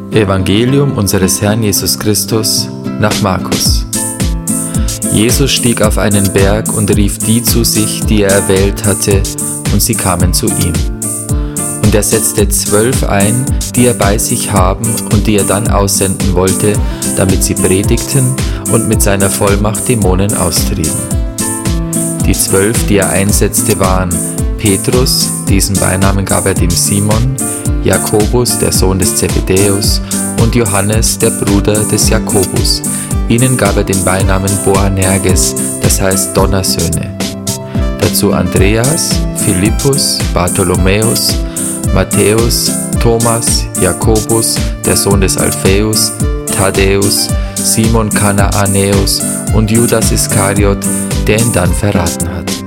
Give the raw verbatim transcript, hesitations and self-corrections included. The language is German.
Evangelium unseres Herrn Jesus Christus nach Markus. Jesus stieg auf einen Berg und rief die zu sich, die er erwählt hatte, und sie kamen zu ihm. Und er setzte zwölf ein, die er bei sich haben und die er dann aussenden wollte, damit sie predigten und mit seiner Vollmacht Dämonen austrieben. Die zwölf, die er einsetzte, waren Petrus, diesen Beinamen gab er dem Simon, Jakobus, der Sohn des Zebedäus, und Johannes, der Bruder des Jakobus. Ihnen gab er den Beinamen Boanerges, das heißt Donnersöhne. Dazu Andreas, Philippus, Bartholomäus, Matthäus, Thomas, Jakobus, der Sohn des Alpheus, Thaddäus, Simon Kanaanäus und Judas Iskariot, der ihn dann verraten hat.